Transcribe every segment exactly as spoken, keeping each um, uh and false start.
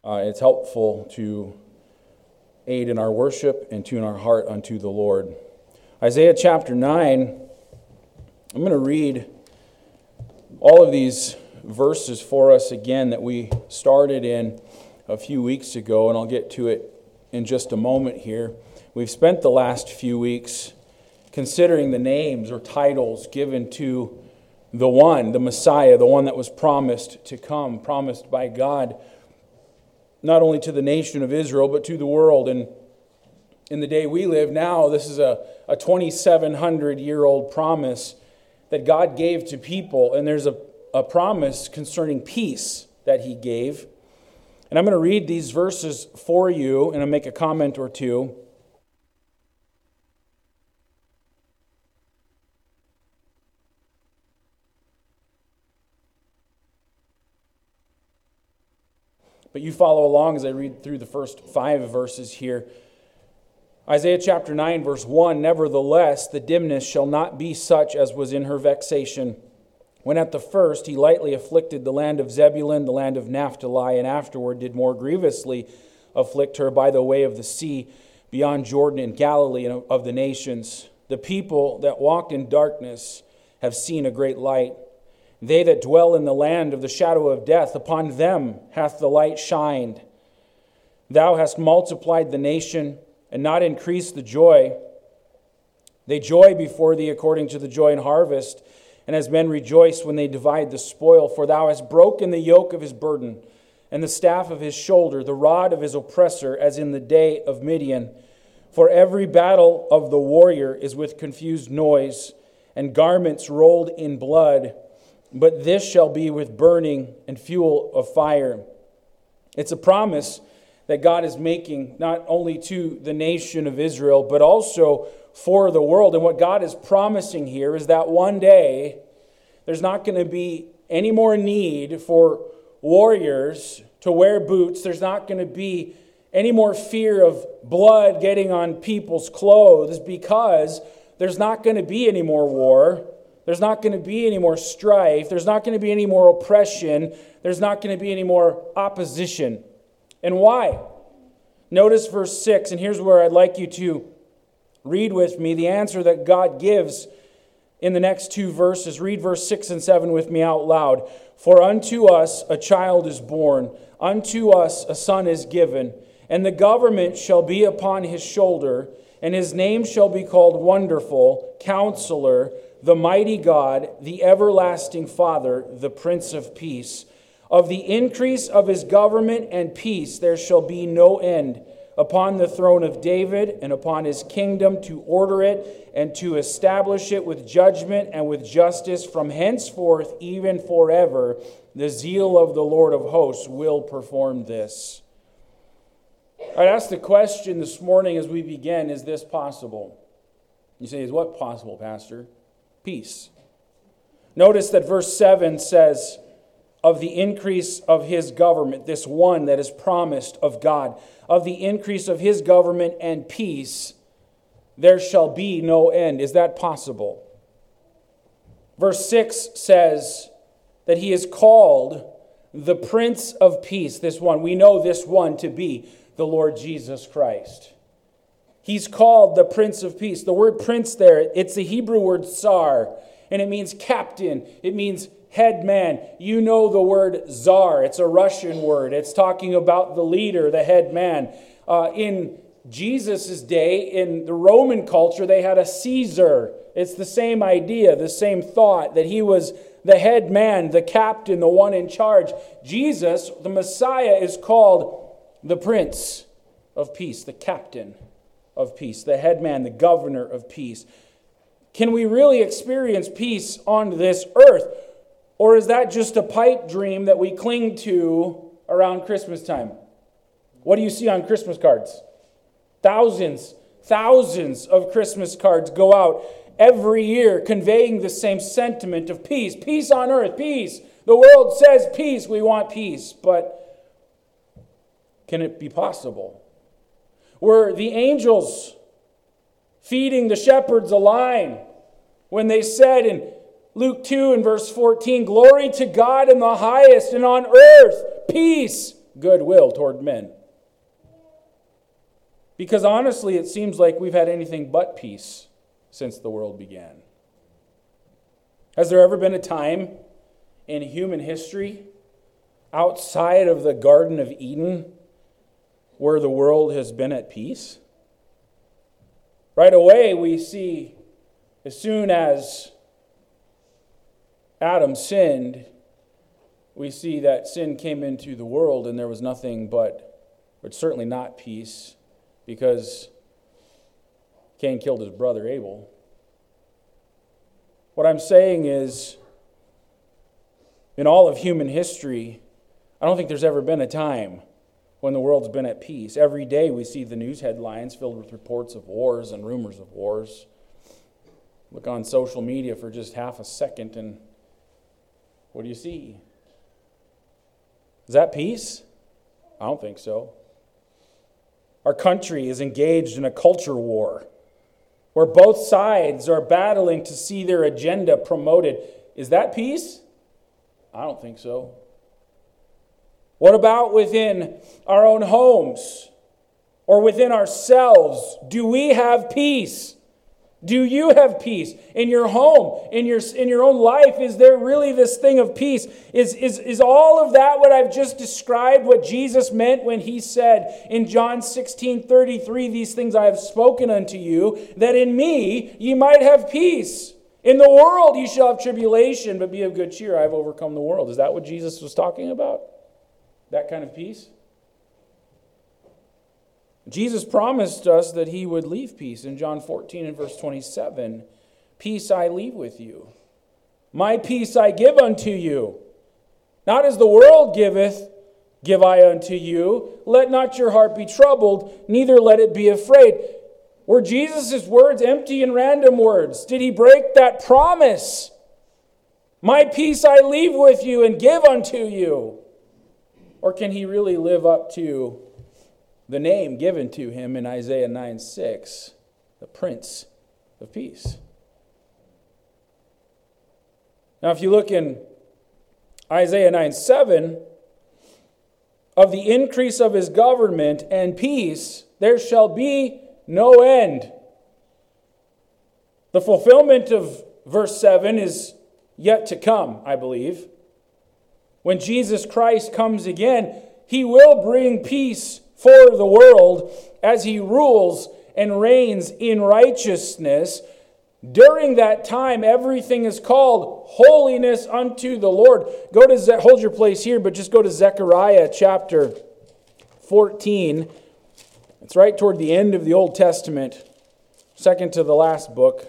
Uh, it's helpful to aid in our worship and tune our heart unto the Lord. Isaiah chapter nine, I'm going to read all of these verses for us again that we started in a few weeks ago, and I'll get to it in just a moment here. We've spent the last few weeks considering the names or titles given to the one, the Messiah, the one that was promised to come, promised by God, not only to the nation of Israel, but to the world. And in the day we live now, this is a, a twenty-seven hundred year old promise that God gave to people. And there's a, a promise concerning peace that he gave. And I'm going to read these verses for you, and I'll make a comment or two. But you follow along as I read through the first five verses here. Isaiah chapter nine, verse one, "Nevertheless, the dimness shall not be such as was in her vexation, when at the first he lightly afflicted the land of Zebulun, the land of Naphtali, and afterward did more grievously afflict her by the way of the sea, beyond Jordan and Galilee and of the nations. The people that walked in darkness have seen a great light. They that dwell in the land of the shadow of death, upon them hath the light shined. Thou hast multiplied the nation, and not increased the joy. They joy before thee according to the joy in harvest, and as men rejoice when they divide the spoil. For thou hast broken the yoke of his burden, and the staff of his shoulder, the rod of his oppressor, as in the day of Midian. For every battle of the warrior is with confused noise, and garments rolled in blood. But this shall be with burning and fuel of fire." It's a promise that God is making not only to the nation of Israel, but also for the world. And what God is promising here is that one day there's not going to be any more need for warriors to wear boots. There's not going to be any more fear of blood getting on people's clothes, because there's not going to be any more war. There's not going to be any more strife. There's not going to be any more oppression. There's not going to be any more opposition. And why? Notice verse six, and here's where I'd like you to read with me the answer that God gives in the next two verses. Read verse six and seven with me out loud. "For unto us a child is born, unto us a son is given, and the government shall be upon his shoulder, and his name shall be called Wonderful, Counselor, the Mighty God, the Everlasting Father, the Prince of Peace. Of the increase of his government and peace there shall be no end, upon the throne of David and upon his kingdom, to order it and to establish it with judgment and with justice from henceforth even forever. The zeal of the Lord of hosts will perform this." I'd ask the question this morning as we begin, is this possible? You say, is what possible, Pastor? Peace. Notice that verse seven says, of the increase of his government, this one that is promised of God, of the increase of his government and peace, there shall be no end. Is that possible? Verse six says that he is called the Prince of Peace, this one. We know this one to be the Lord Jesus Christ. He's called the Prince of Peace. The word prince there, it's the Hebrew word tsar, and it means captain. It means head man. You know the word czar. It's a Russian word. It's talking about the leader, the head man. Uh, in Jesus' day, in the Roman culture, they had a Caesar. It's the same idea, the same thought, that he was the head man, the captain, the one in charge. Jesus, the Messiah, is called the Prince of Peace, the captain of peace, the head man, the governor of peace. Can we really experience peace on this earth? Or is that just a pipe dream that we cling to around Christmas time? What do you see on Christmas cards? Thousands, thousands of Christmas cards go out every year conveying the same sentiment of peace. Peace on earth, peace. The world says peace, we want peace. But can it be possible? Were the angels feeding the shepherds a line when they said in Luke two and verse fourteen, "Glory to God in the highest, and on earth peace, goodwill toward men. Because honestly, it seems like we've had anything but peace since the world began. Has there ever been a time in human history outside of the Garden of Eden where the world has been at peace? Right away, we see as soon as Adam sinned, we see that sin came into the world and there was nothing but, but certainly not peace, because Cain killed his brother Abel. What I'm saying is, in all of human history, I don't think there's ever been a time when the world's been at peace. Every day we see the news headlines filled with reports of wars and rumors of wars. Look on social media for just half a second and what do you see? Is that peace? I don't think so. Our country is engaged in a culture war where both sides are battling to see their agenda promoted. Is that peace? I don't think so. What about within our own homes or within ourselves? Do we have peace? Do you have peace in your home, in your in your own life? Is there really this thing of peace? Is, is, is all of that what I've just described what Jesus meant when he said in John sixteen thirty-three, these things I have spoken unto you, that in me ye might have peace. In the world ye shall have tribulation, but be of good cheer, I have overcome the world. Is that what Jesus was talking about? That kind of peace? Jesus promised us that he would leave peace in John fourteen and verse twenty-seven. Peace I leave with you. My peace I give unto you. Not as the world giveth, give I unto you. Let not your heart be troubled, neither let it be afraid. Were Jesus' words empty and random words? Did he break that promise? My peace I leave with you and give unto you. Or can he really live up to the name given to him in Isaiah nine six, the Prince of Peace? Now, if you look in Isaiah nine seven, of the increase of his government and peace, there shall be no end. The fulfillment of verse seven is yet to come, I believe. When Jesus Christ comes again, he will bring peace for the world as he rules and reigns in righteousness. During that time, everything is called holiness unto the Lord. Go to Ze- hold your place here, but just go to Zechariah chapter fourteen. It's right toward the end of the Old Testament, second to the last book.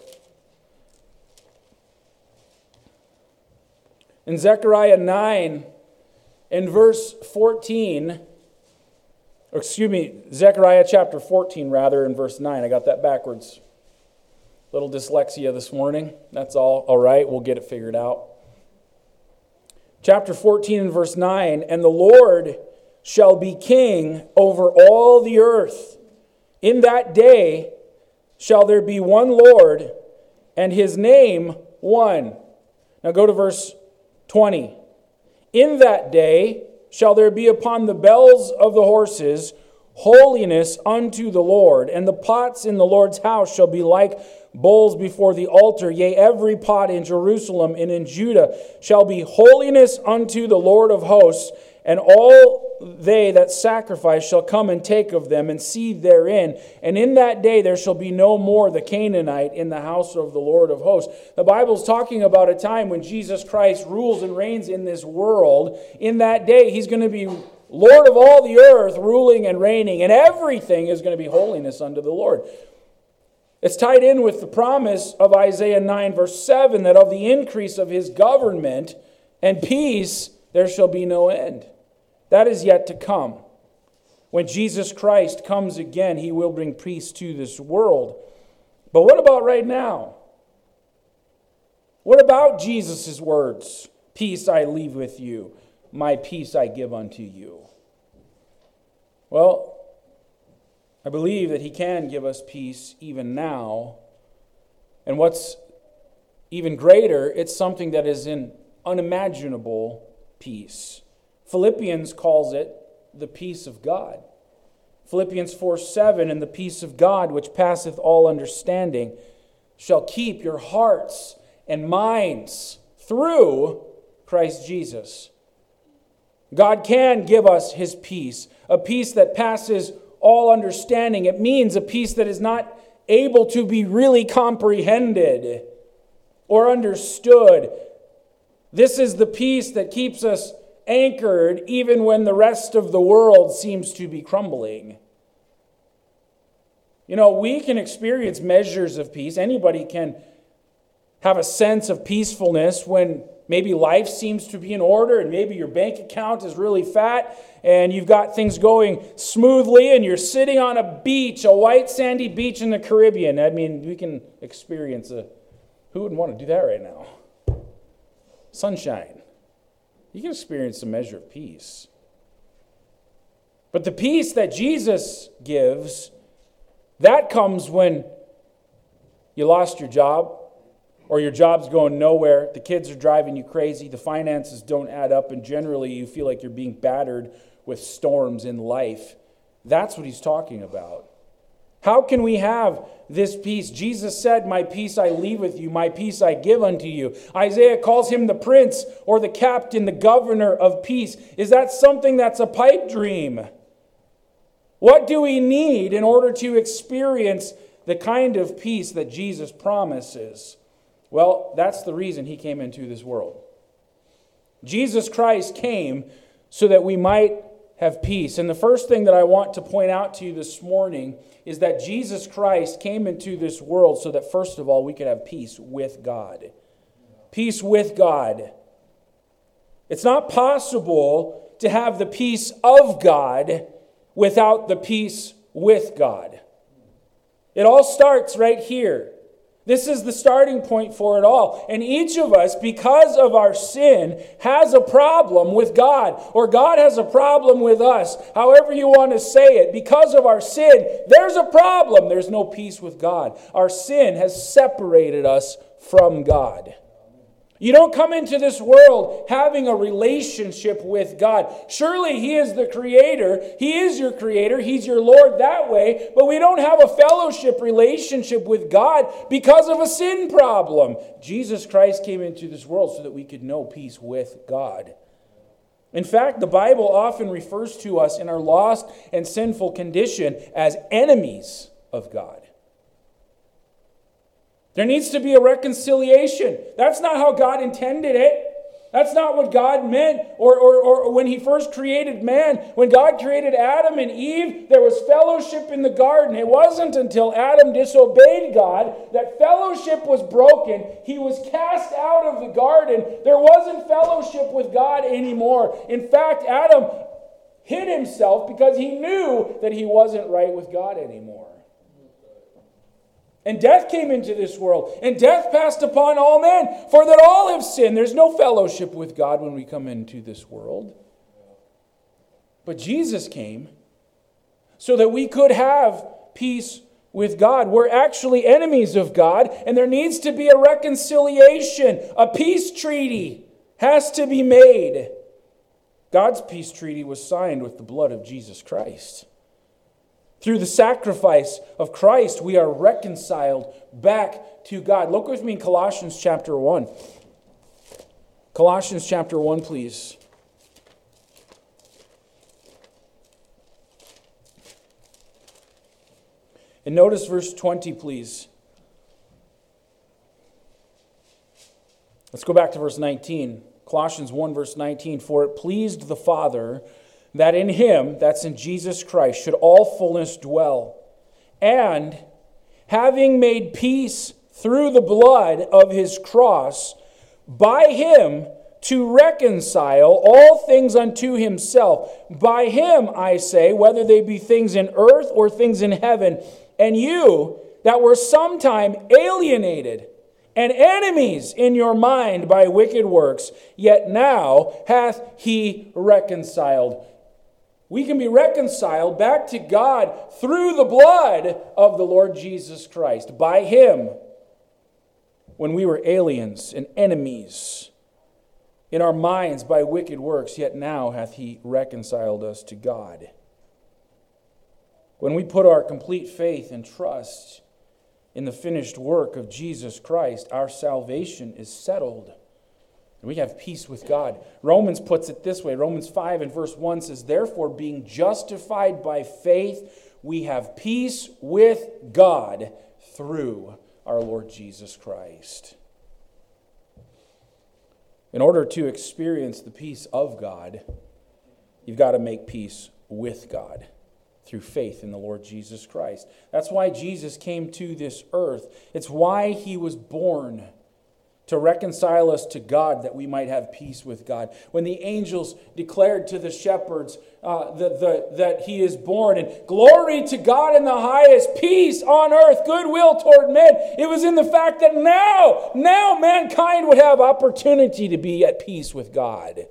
In Zechariah nine, in verse fourteen, excuse me, Zechariah chapter fourteen, rather, in verse nine. I got that backwards. Little dyslexia this morning. That's all. All right, we'll get it figured out. Chapter fourteen and verse nine, and the Lord shall be king over all the earth. In that day shall there be one Lord, and his name one. Now go to verse twenty. In that day shall there be upon the bells of the horses holiness unto the Lord, and the pots in the Lord's house shall be like bowls before the altar. Yea, every pot in Jerusalem and in Judah shall be holiness unto the Lord of hosts, and all they that sacrifice shall come and take of them and see therein. And in that day there shall be no more the Canaanite in the house of the Lord of hosts. The Bible's talking about a time when Jesus Christ rules and reigns in this world. In that day he's going to be Lord of all the earth, ruling and reigning, and everything is going to be holiness unto the Lord. It's tied in with the promise of Isaiah nine verse seven, that of the increase of his government and peace there shall be no end. That is yet to come. When Jesus Christ comes again, he will bring peace to this world. But what about right now? What about Jesus' words? Peace I leave with you, my peace I give unto you. Well, I believe that he can give us peace even now. And what's even greater, it's something that is in unimaginable peace. Philippians calls it the peace of God. Philippians four seven, and the peace of God, which passeth all understanding, shall keep your hearts and minds through Christ Jesus. God can give us his peace, a peace that passes all understanding. It means a peace that is not able to be really comprehended or understood. This is the peace that keeps us anchored even when the rest of the world seems to be crumbling. You know, we can experience measures of peace. Anybody can have a sense of peacefulness when maybe life seems to be in order and maybe your bank account is really fat and you've got things going smoothly and you're sitting on a beach, a white sandy beach in the Caribbean. I mean, we can experience a... Who wouldn't want to do that right now? Sunshine. You can experience a measure of peace. But the peace that Jesus gives, that comes when you lost your job, or your job's going nowhere, the kids are driving you crazy, the finances don't add up, and generally you feel like you're being battered with storms in life. That's what he's talking about. How can we have this peace? Jesus said, my peace I leave with you, my peace I give unto you. Isaiah calls him the prince or the captain, the governor of peace. Is that something that's a pipe dream? What do we need in order to experience the kind of peace that Jesus promises? Well, that's the reason he came into this world. Jesus Christ came so that we might have peace. And the first thing that I want to point out to you this morning is that Jesus Christ came into this world so that, first of all, we could have peace with God. Peace with God. It's not possible to have the peace of God without the peace with God. It all starts right here. This is the starting point for it all. And each of us, because of our sin, has a problem with God. Or God has a problem with us. However you want to say it. Because of our sin, there's a problem. There's no peace with God. Our sin has separated us from God. You don't come into this world having a relationship with God. Surely he is the creator. He is your creator. He's your Lord that way. But we don't have a fellowship relationship with God because of a sin problem. Jesus Christ came into this world so that we could know peace with God. In fact, the Bible often refers to us in our lost and sinful condition as enemies of God. There needs to be a reconciliation. That's not how God intended it. That's not what God meant. Or, or, or when he first created man, when God created Adam and Eve, there was fellowship in the garden. It wasn't until Adam disobeyed God that fellowship was broken. He was cast out of the garden. There wasn't fellowship with God anymore. In fact, Adam hid himself because he knew that he wasn't right with God anymore. And death came into this world, and death passed upon all men, for that all have sinned. There's no fellowship with God when we come into this world. But Jesus came so that we could have peace with God. We're actually enemies of God, and there needs to be a reconciliation. A peace treaty has to be made. God's peace treaty was signed with the blood of Jesus Christ. Through the sacrifice of Christ, we are reconciled back to God. Look with me in Colossians chapter one. Colossians chapter one, please. And notice verse twenty, please. Let's go back to verse nineteen. Colossians one, verse nineteen. For it pleased the Father that in him, that's in Jesus Christ, should all fullness dwell. And having made peace through the blood of his cross, by him to reconcile all things unto himself. By him, I say, whether they be things in earth or things in heaven. And you that were sometime alienated and enemies in your mind by wicked works, yet now hath he reconciled. We can be reconciled back to God through the blood of the Lord Jesus Christ. By him, when we were aliens and enemies, in our minds by wicked works, yet now hath he reconciled us to God. When we put our complete faith and trust in the finished work of Jesus Christ, our salvation is settled. And we have peace with God. Romans puts it this way. Romans five and verse one says, therefore, being justified by faith, we have peace with God through our Lord Jesus Christ. In order to experience the peace of God, you've got to make peace with God through faith in the Lord Jesus Christ. That's why Jesus came to this earth. It's why he was born, to reconcile us to God, that we might have peace with God. When the angels declared to the shepherds uh, the, the, that he is born, and glory to God in the highest, peace on earth, goodwill toward men, it was in the fact that now, now mankind would have opportunity to be at peace with God.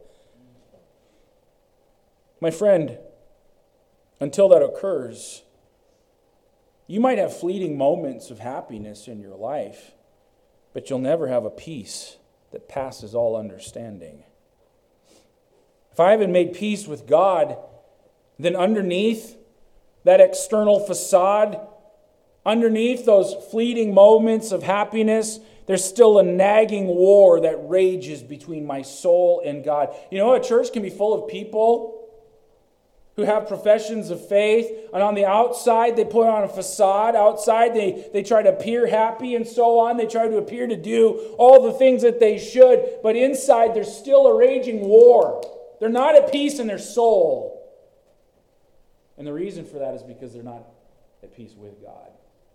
My friend, until that occurs, you might have fleeting moments of happiness in your life, but you'll never have a peace that passes all understanding. If I haven't made peace with God, then underneath that external facade, underneath those fleeting moments of happiness, there's still a nagging war that rages between my soul and God. You know, a church can be full of people who have professions of faith, and on the outside they put on a facade. Outside they, they try to appear happy and so on. They try to appear to do all the things that they should, but inside there's still a raging war. They're not at peace in their soul. And the reason for that is because they're not at peace with God.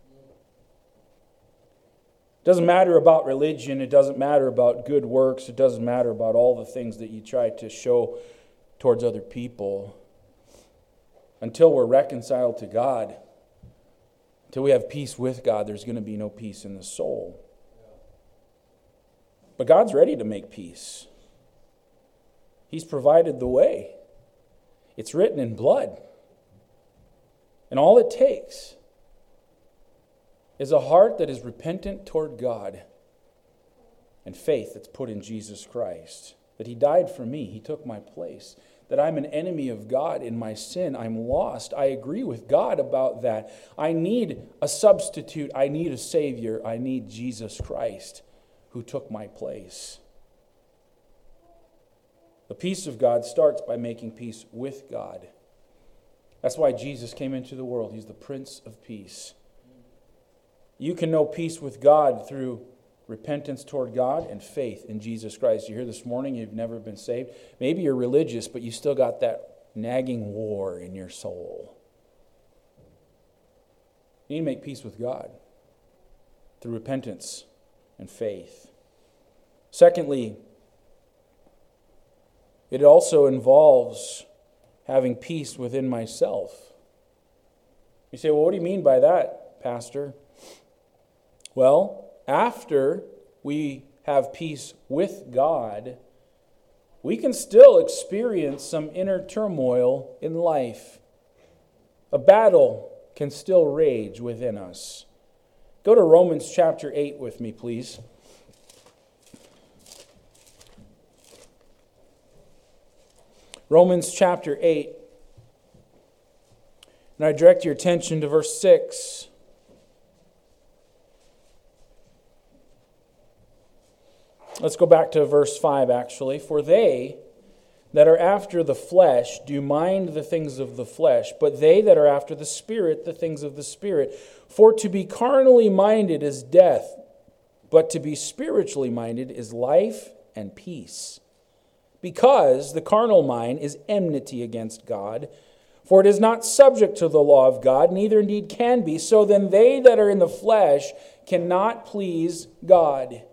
It doesn't matter about religion. It doesn't matter about good works. It doesn't matter about all the things that you try to show towards other people. Until we're reconciled to God, until we have peace with God, there's going to be no peace in the soul. But God's ready to make peace. He's provided the way. It's written in blood. And all it takes is a heart that is repentant toward God and faith that's put in Jesus Christ. That he died for me. He took my place. That I'm an enemy of God in my sin. I'm lost. I agree with God about that. I need a substitute. I need a Savior. I need Jesus Christ who took my place. The peace of God starts by making peace with God. That's why Jesus came into the world. He's the Prince of Peace. You can know peace with God through repentance toward God and faith in Jesus Christ. You're here this morning, you've never been saved. Maybe you're religious, but you still got that nagging war in your soul. You need to make peace with God through repentance and faith. Secondly, it also involves having peace within myself. You say, well, what do you mean by that, Pastor? Well, after we have peace with God, we can still experience some inner turmoil in life. A battle can still rage within us. Go to Romans chapter eight with me, please. Romans chapter eight. And I direct your attention to verse six. Let's go back to verse five, actually. For they that are after the flesh do mind the things of the flesh, but they that are after the Spirit, the things of the Spirit. For to be carnally minded is death, but to be spiritually minded is life and peace. Because the carnal mind is enmity against God, for it is not subject to the law of God, neither indeed can be. So then they that are in the flesh cannot please God.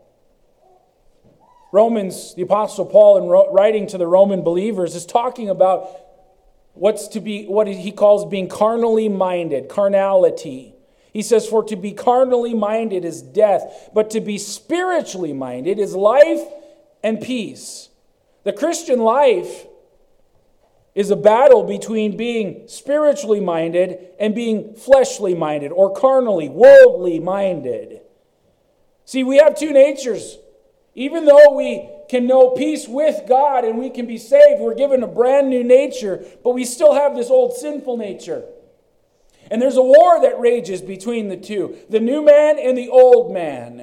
Romans, the Apostle Paul, in writing to the Roman believers, is talking about what's to be, what he calls being carnally minded, carnality. He says, for to be carnally minded is death, but to be spiritually minded is life and peace. The Christian life is a battle between being spiritually minded and being fleshly minded, or carnally, worldly minded. See, we have two natures. Even though we can know peace with God and we can be saved. We're given a brand new nature, but we still have this old sinful nature. And there's a war that rages between the two, the new man and the old man.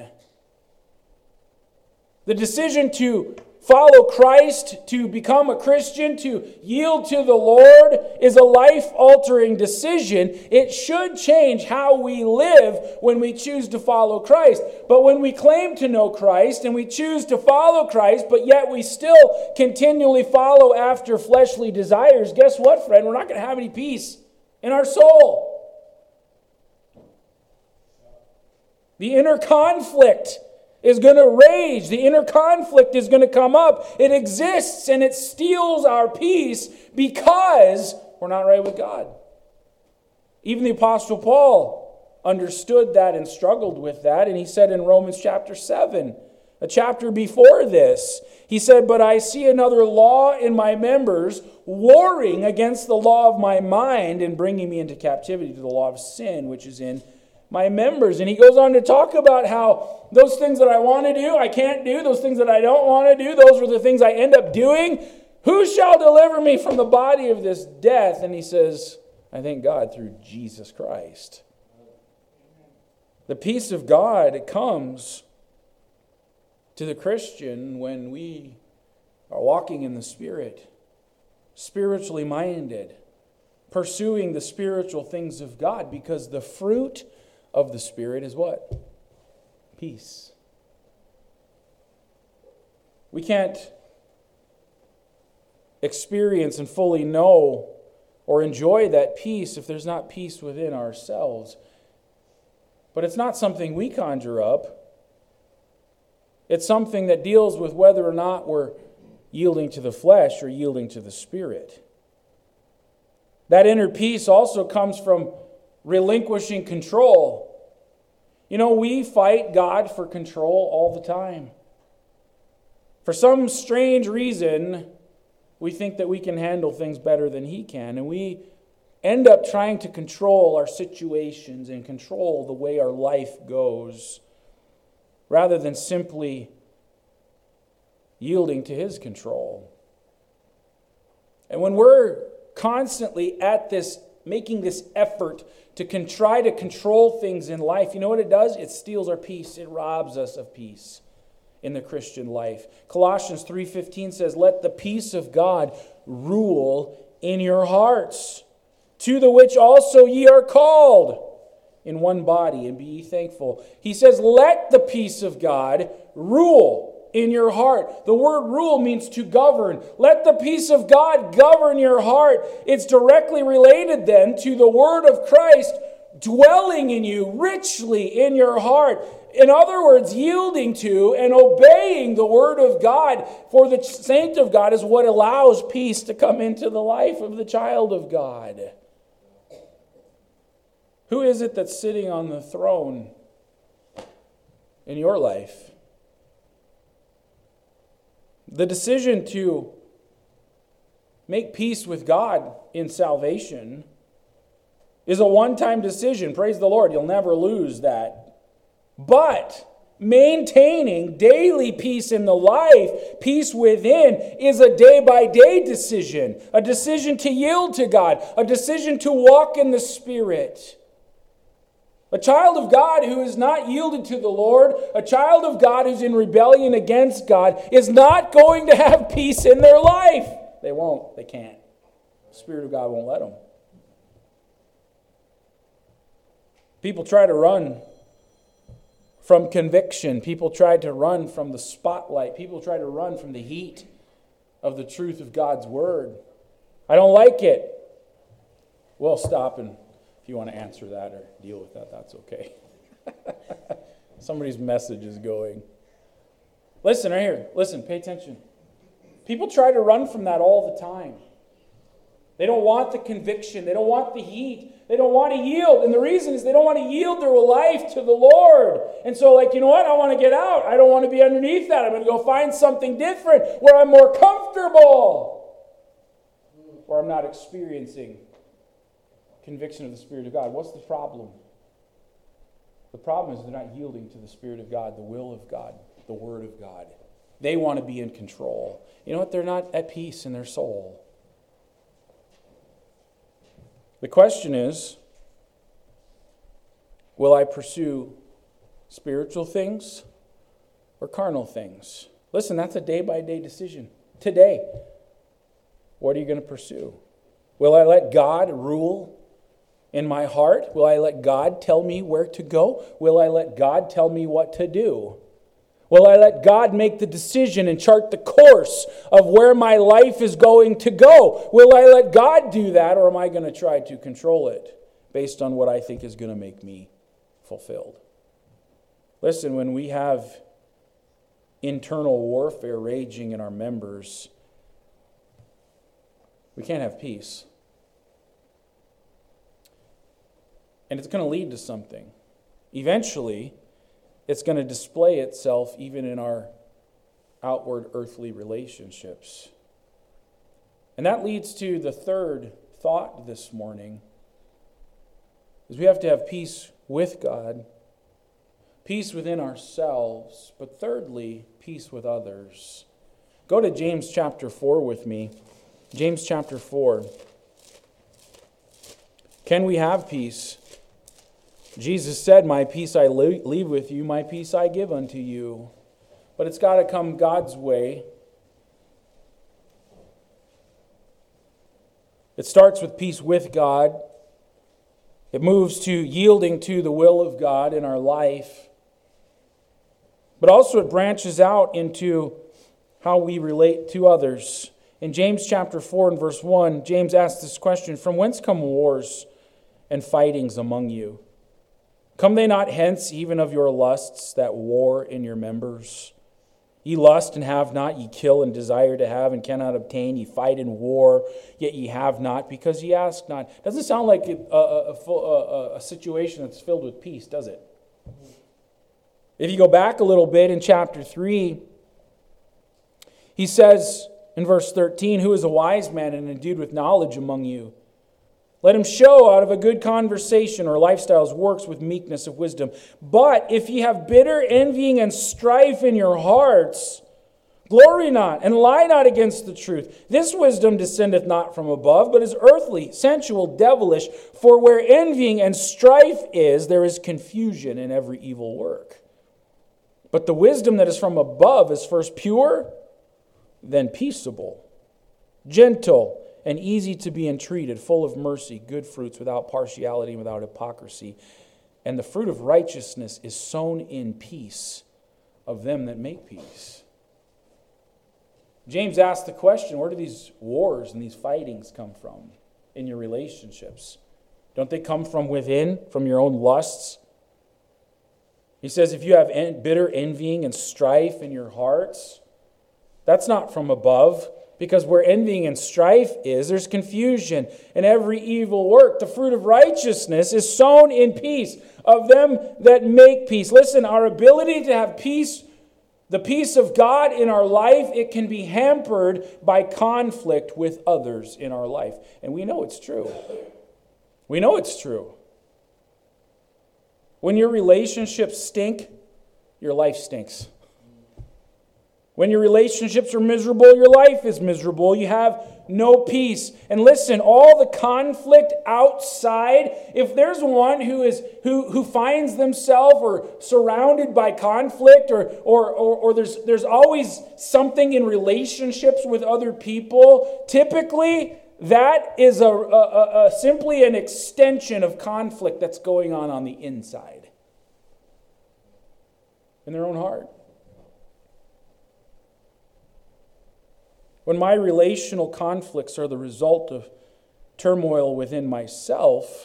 The decision to follow Christ, to become a Christian, to yield to the Lord is a life-altering decision. It should change how we live when we choose to follow Christ. But when we claim to know Christ and we choose to follow Christ, but yet we still continually follow after fleshly desires, guess what, friend? We're not going to have any peace in our soul. The inner conflict is going to rage. The inner conflict is going to come up. It exists and it steals our peace because we're not right with God. Even the Apostle Paul understood that and struggled with that. And he said in Romans chapter seven, a chapter before this, he said, "But I see another law in my members, warring against the law of my mind and bringing me into captivity to the law of sin, which is in my members." And he goes on to talk about how those things that I want to do, I can't do. Those things that I don't want to do, those are the things I end up doing. Who shall deliver me from the body of this death? And he says, I thank God through Jesus Christ. The peace of God, it comes to the Christian when we are walking in the Spirit, spiritually minded, pursuing the spiritual things of God, because the fruit of the Spirit is what? Peace. We can't experience and fully know or enjoy that peace if there's not peace within ourselves. But it's not something we conjure up. It's something that deals with whether or not we're yielding to the flesh or yielding to the Spirit. That inner peace also comes from relinquishing control. You know, we fight God for control all the time. For some strange reason, we think that we can handle things better than He can, and we end up trying to control our situations and control the way our life goes, rather than simply yielding to His control. And when we're constantly at this, making this effort to con- try to control things in life, you know what it does? It steals our peace. It robs us of peace in the Christian life. Colossians three fifteen says, "Let the peace of God rule in your hearts, to the which also ye are called in one body, and be ye thankful." He says, let the peace of God rule in your heart. The word rule means to govern. Let the peace of God govern your heart. It's directly related then to the word of Christ dwelling in you richly in your heart. In other words, yielding to and obeying the word of God for the saint of God is what allows peace to come into the life of the child of God. Who is it that's sitting on the throne in your life? The decision to make peace with God in salvation is a one-time decision. Praise the Lord. You'll never lose that. But maintaining daily peace in the life, peace within, is a day-by-day decision. A decision to yield to God. A decision to walk in the Spirit. A child of God who is not yielded to the Lord, a child of God who's in rebellion against God, is not going to have peace in their life. They won't. They can't. The Spirit of God won't let them. People try to run from conviction. People try to run from the spotlight. People try to run from the heat of the truth of God's Word. I don't like it. We'll stop and if you want to answer that or deal with that, that's okay. Somebody's message is going. Listen, right here. Listen, pay attention. People try to run from that all the time. They don't want the conviction. They don't want the heat. They don't want to yield. And the reason is they don't want to yield their life to the Lord. And so, like, you know what? I want to get out. I don't want to be underneath that. I'm going to go find something different where I'm more comfortable, where I'm not experiencing conviction of the Spirit of God. What's the problem? The problem is they're not yielding to the Spirit of God, the will of God, the Word of God. They want to be in control. You know what? They're not at peace in their soul. The question is, will I pursue spiritual things or carnal things? Listen, that's a day-by-day decision. Today, what are you going to pursue? Will I let God rule in my heart? Will I let God tell me where to go? Will I let God tell me what to do? Will I let God make the decision and chart the course of where my life is going to go? Will I let God do that, or am I going to try to control it based on what I think is going to make me fulfilled? Listen, when we have internal warfare raging in our members, we can't have peace. And it's going to lead to something. Eventually, it's going to display itself even in our outward earthly relationships. And that leads to the third thought this morning, is we have to have peace with God, peace within ourselves, but thirdly, peace with others. Go to James chapter four with me. James chapter four. Can we have peace? Jesus said, "My peace I leave with you, my peace I give unto you." But it's got to come God's way. It starts with peace with God. It moves to yielding to the will of God in our life. But also it branches out into how we relate to others. In James chapter four and verse one, James asks this question, "From whence come wars and fightings among you? Come they not hence even of your lusts that war in your members? Ye lust and have not, ye kill and desire to have and cannot obtain, ye fight in war, yet ye have not, because ye ask not." Doesn't sound like a, a, a, a situation that's filled with peace, does it? If you go back a little bit in chapter three, he says in verse thirteen, "Who is a wise man and endued with knowledge among you? Let him show out of a good conversation or lifestyles works with meekness of wisdom. But if ye have bitter envying and strife in your hearts, glory not and lie not against the truth. This wisdom descendeth not from above, but is earthly, sensual, devilish. For where envying and strife is, there is confusion in every evil work. But the wisdom that is from above is first pure, then peaceable, gentle, and easy to be entreated, full of mercy, good fruits, without partiality and without hypocrisy. And the fruit of righteousness is sown in peace of them that make peace." James asked the question, where do these wars and these fightings come from in your relationships? Don't they come from within, from your own lusts? He says, if you have bitter envying and strife in your hearts, that's not from above. Because where envying and strife is, there's confusion and every evil work. The fruit of righteousness is sown in peace of them that make peace. Listen, our ability to have peace, the peace of God in our life, it can be hampered by conflict with others in our life. And we know it's true. We know it's true. When your relationships stink, your life stinks. When your relationships are miserable, your life is miserable. You have no peace. And listen, all the conflict outside, if there's one who is who, who finds themselves or surrounded by conflict, or or, or, or there's, there's always something in relationships with other people, typically that is a, a, a simply an extension of conflict that's going on on the inside, in their own heart. When my relational conflicts are the result of turmoil within myself,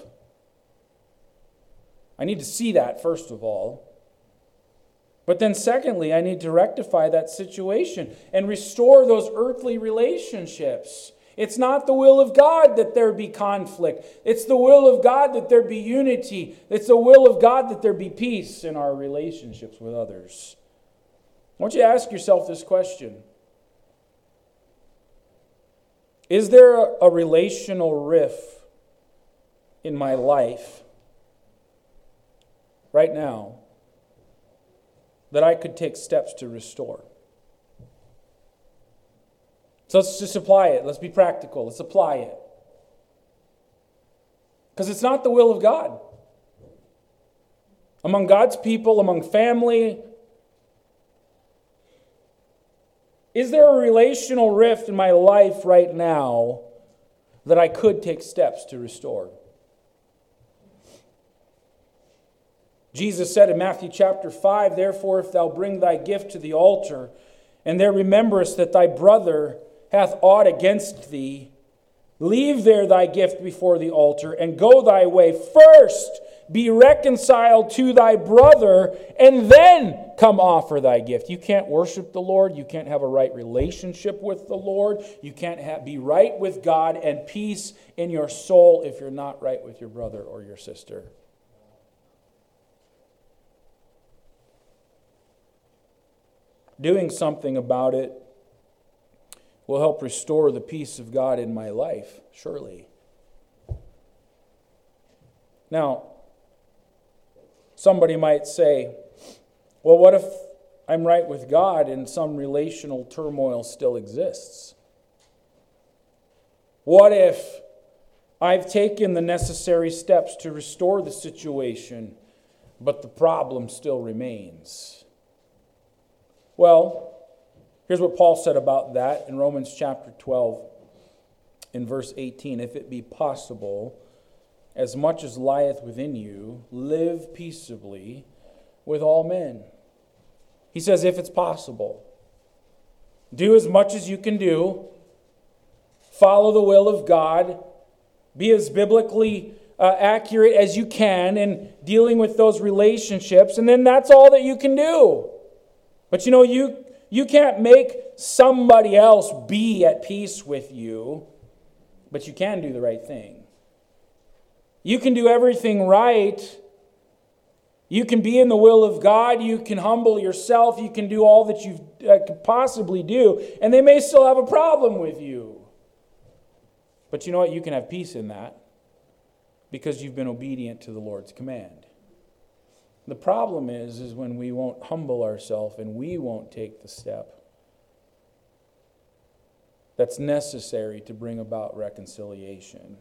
I need to see that first of all. But then secondly, I need to rectify that situation and restore those earthly relationships. It's not the will of God that there be conflict. It's the will of God that there be unity. It's the will of God that there be peace in our relationships with others. I want you to ask yourself this question. Is there a relational rift in my life right now that I could take steps to restore? So let's just apply it. Let's be practical. Let's apply it. Because it's not the will of God. Among God's people, among family, is there a relational rift in my life right now that I could take steps to restore? Jesus said in Matthew chapter five, "Therefore, if thou bring thy gift to the altar, and there rememberest that thy brother hath aught against thee, leave there thy gift before the altar, and go thy way. First be reconciled to thy brother, and then come offer thy gift." You can't worship the Lord. You can't have a right relationship with the Lord. You can't have, be right with God and peace in your soul if you're not right with your brother or your sister. Doing something about it will help restore the peace of God in my life, surely. Now, somebody might say, well, what if I'm right with God and some relational turmoil still exists? What if I've taken the necessary steps to restore the situation, but the problem still remains? Well, here's what Paul said about that in Romans chapter twelve, in verse eighteen. "If it be possible, as much as lieth within you, live peaceably with all men." He says, if it's possible. Do as much as you can do. Follow the will of God. Be as biblically uh, accurate as you can in dealing with those relationships. And then that's all that you can do. But you know, you, you can't make somebody else be at peace with you. But you can do the right thing. You can do everything right. You can be in the will of God. You can humble yourself. You can do all that you uh, could possibly do. And they may still have a problem with you. But you know what? You can have peace in that because you've been obedient to the Lord's command. The problem is, is when we won't humble ourselves and we won't take the step that's necessary to bring about reconciliation.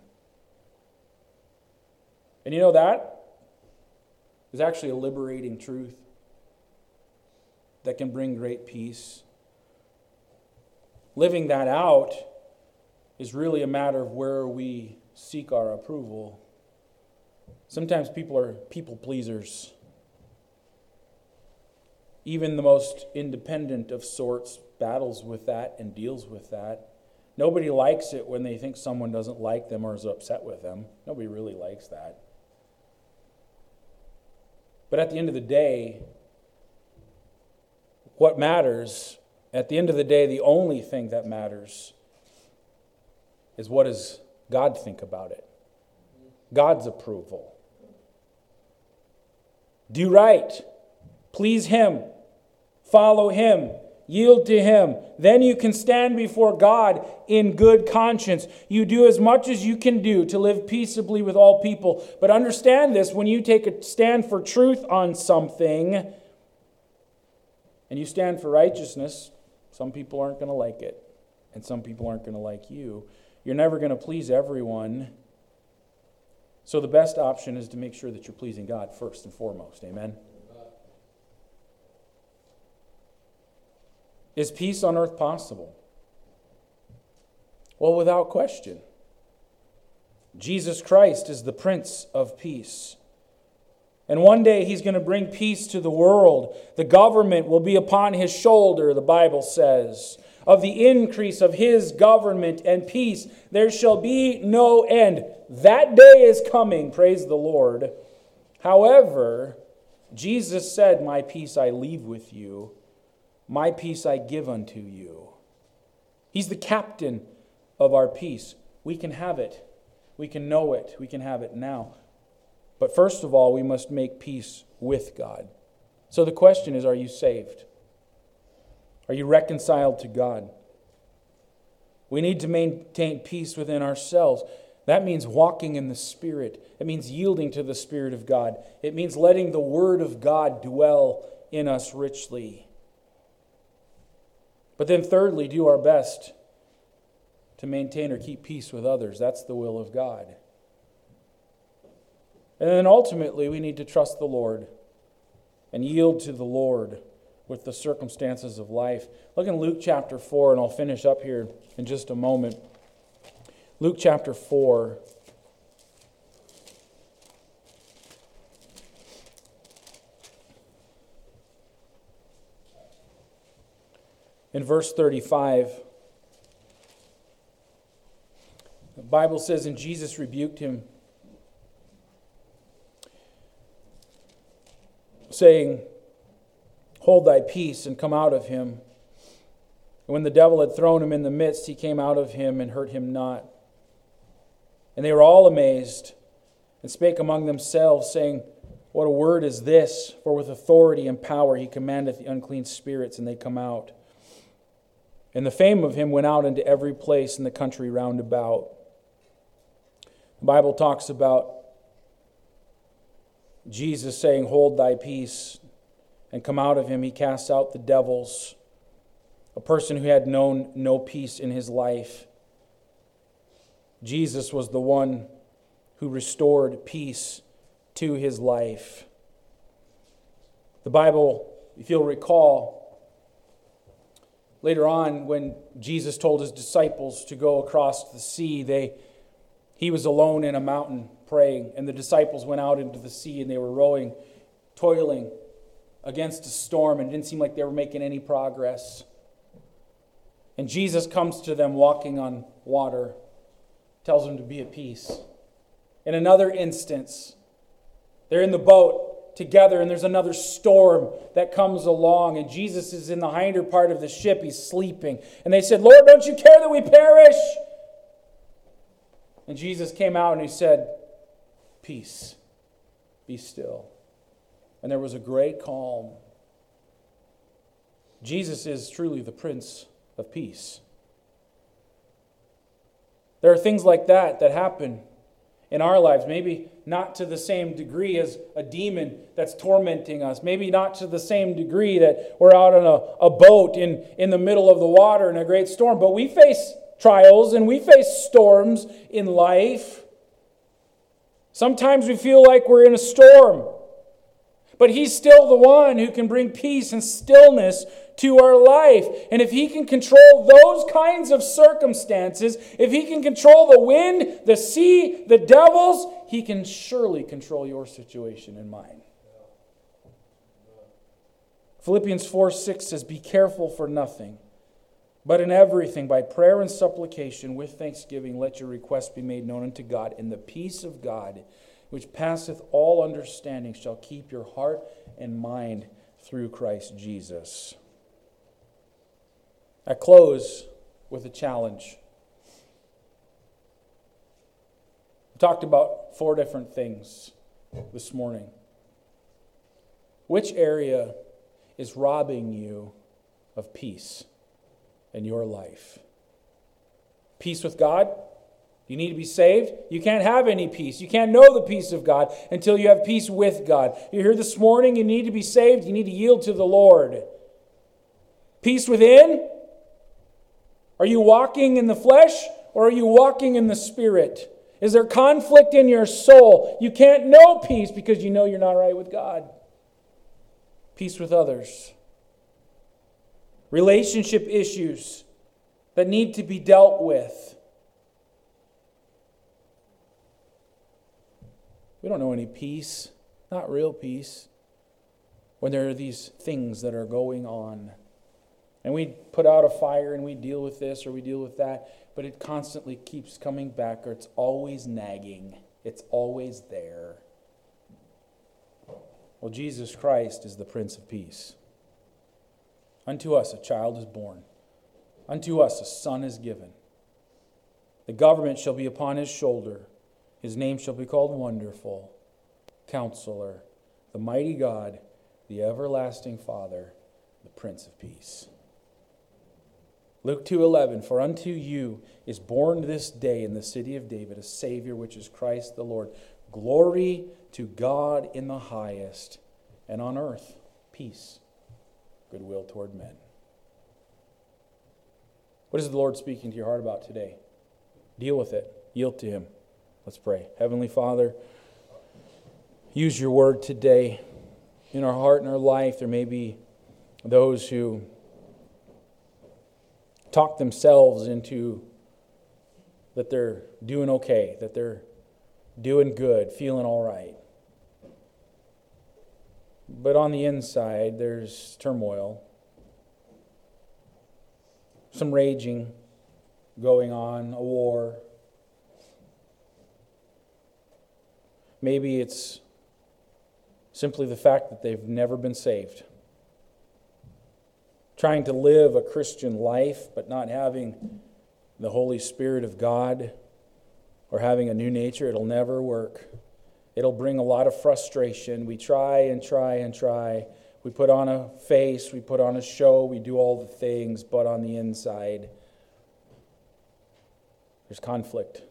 And you know, that is actually a liberating truth that can bring great peace. Living that out is really a matter of where we seek our approval. Sometimes people are people pleasers. Even the most independent of sorts battles with that and deals with that. Nobody likes it when they think someone doesn't like them or is upset with them. Nobody really likes that. But at the end of the day, what matters, at the end of the day, the only thing that matters is what does God think about it? God's approval. Do right. Please Him. Follow Him. Yield to Him. Then you can stand before God in good conscience. You do as much as you can do to live peaceably with all people. But understand this, when you take a stand for truth on something, and you stand for righteousness, some people aren't going to like it. And some people aren't going to like you. You're never going to please everyone. So the best option is to make sure that you're pleasing God first and foremost. Amen? Is peace on earth possible? Well, without question. Jesus Christ is the Prince of Peace. And one day He's going to bring peace to the world. The government will be upon His shoulder, the Bible says. Of the increase of His government and peace, there shall be no end. That day is coming, praise the Lord. However, Jesus said, "My peace I leave with you. My peace I give unto you." He's the captain of our peace. We can have it. We can know it. We can have it now. But first of all, we must make peace with God. So the question is, are you saved? Are you reconciled to God? We need to maintain peace within ourselves. That means walking in the Spirit. It means yielding to the Spirit of God. It means letting the Word of God dwell in us richly. But then thirdly, do our best to maintain or keep peace with others. That's the will of God. And then ultimately, we need to trust the Lord and yield to the Lord with the circumstances of life. Look in Luke chapter four, and I'll finish up here in just a moment. Luke chapter four. In verse thirty-five, the Bible says, and Jesus rebuked him, saying, hold thy peace and come out of him. And when the devil had thrown him in the midst, he came out of him and hurt him not. And they were all amazed and spake among themselves, saying, what a word is this? For with authority and power he commandeth the unclean spirits, and they come out. And the fame of him went out into every place in the country round about. The Bible talks about Jesus saying, hold thy peace and come out of him. He casts out the devils, a person who had known no peace in his life. Jesus was the one who restored peace to his life. The Bible, if you'll recall, later on, when Jesus told his disciples to go across the sea, they he was alone in a mountain praying, and the disciples went out into the sea, and they were rowing, toiling against a storm, and it didn't seem like they were making any progress. And Jesus comes to them walking on water, tells them to be at peace. In another instance, they're in the boat together, and there's another storm that comes along, and Jesus is in the hinder part of the ship. He's sleeping. And they said, Lord, don't you care that we perish? And Jesus came out and he said, peace, be still. And there was a great calm. Jesus is truly the Prince of Peace. There are things like that that happen in our lives, maybe not to the same degree as a demon that's tormenting us, maybe not to the same degree that we're out on a, a boat in, in the middle of the water in a great storm, but we face trials and we face storms in life. Sometimes we feel like we're in a storm, but He's still the one who can bring peace and stillness to our life. And if He can control those kinds of circumstances, if He can control the wind, the sea, the devils, He can surely control your situation and mine. Philippians four six says, be careful for nothing, but in everything, by prayer and supplication, with thanksgiving, let your requests be made known unto God. And the peace of God, which passeth all understanding, shall keep your heart and mind through Christ Jesus. I close with a challenge. We talked about four different things this morning. Which area is robbing you of peace in your life? Peace with God? You need to be saved? You can't have any peace. You can't know the peace of God until you have peace with God. You're here this morning, you need to be saved, you need to yield to the Lord. Peace within? Are you walking in the flesh or are you walking in the Spirit? Is there conflict in your soul? You can't know peace because you know you're not right with God. Peace with others. Relationship issues that need to be dealt with. We don't know any peace, not real peace, when there are these things that are going on. And we put out a fire and we deal with this or we deal with that, but it constantly keeps coming back, or it's always nagging. It's always there. Well, Jesus Christ is the Prince of Peace. Unto us a child is born. Unto us a son is given. The government shall be upon his shoulder. His name shall be called Wonderful, Counselor, the Mighty God, the Everlasting Father, the Prince of Peace. Luke two eleven, for unto you is born this day in the city of David a Savior, which is Christ the Lord. Glory to God in the highest, and on earth peace, goodwill toward men. What is the Lord speaking to your heart about today? Deal with it. Yield to Him. Let's pray. Heavenly Father, use your word today in our heart and our life. There may be those who talk themselves into that they're doing okay, that they're doing good, feeling all right. But on the inside, there's turmoil, some raging going on, a war. Maybe it's simply the fact that they've never been saved. Trying to live a Christian life, but not having the Holy Spirit of God or having a new nature, it'll never work. It'll bring a lot of frustration. We try and try and try. We put on a face, we put on a show, we do all the things, but on the inside, there's conflict.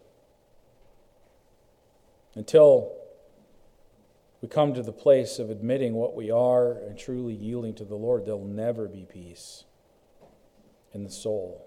Until we come to the place of admitting what we are and truly yielding to the Lord, there'll never be peace in the soul.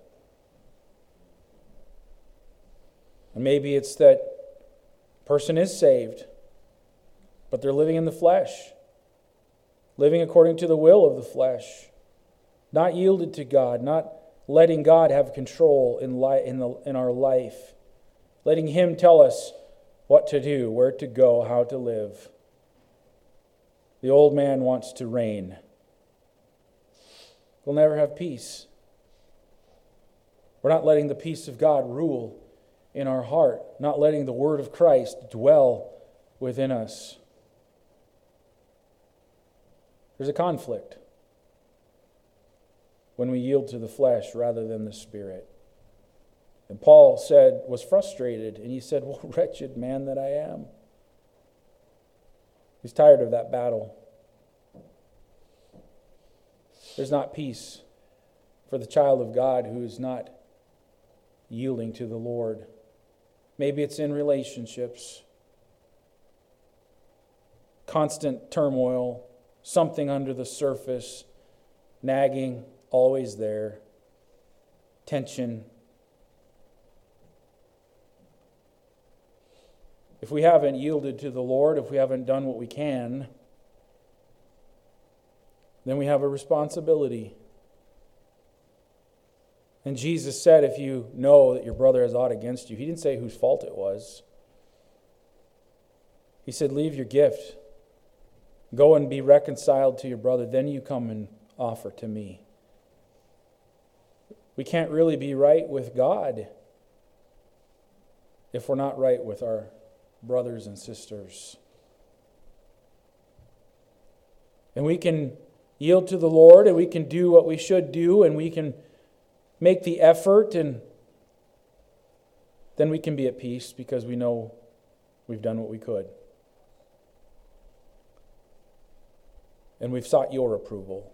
And maybe it's that a person is saved, but they're living in the flesh, living according to the will of the flesh, not yielded to God, not letting God have control in, li- in, the, in our life, letting Him tell us what to do, where to go, how to live. The old man wants to reign. We'll never have peace. We're not letting the peace of God rule in our heart, not letting the word of Christ dwell within us. There's a conflict when we yield to the flesh rather than the Spirit. And Paul said, was frustrated, and he said, "Well, wretched man that I am." He's tired of that battle. There's not peace for the child of God who is not yielding to the Lord. Maybe it's in relationships. Constant turmoil, something under the surface, nagging, always there, tension. If we haven't yielded to the Lord, if we haven't done what we can, then we have a responsibility. And Jesus said, if you know that your brother has aught against you, He didn't say whose fault it was. He said, leave your gift. Go and be reconciled to your brother. Then you come and offer to me. We can't really be right with God if we're not right with our brothers and sisters. And we can yield to the Lord, and we can do what we should do, and we can make the effort, and then we can be at peace because we know we've done what we could. And we've sought your approval.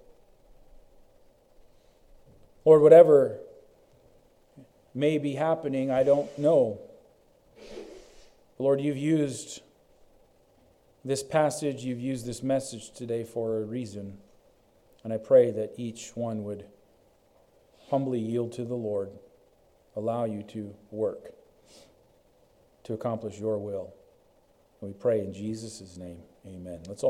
Lord, whatever may be happening, I don't know. Lord, you've used this passage, you've used this message today for a reason. And I pray that each one would humbly yield to the Lord, allow you to work to accomplish your will. And we pray in Jesus' name, amen. Let's all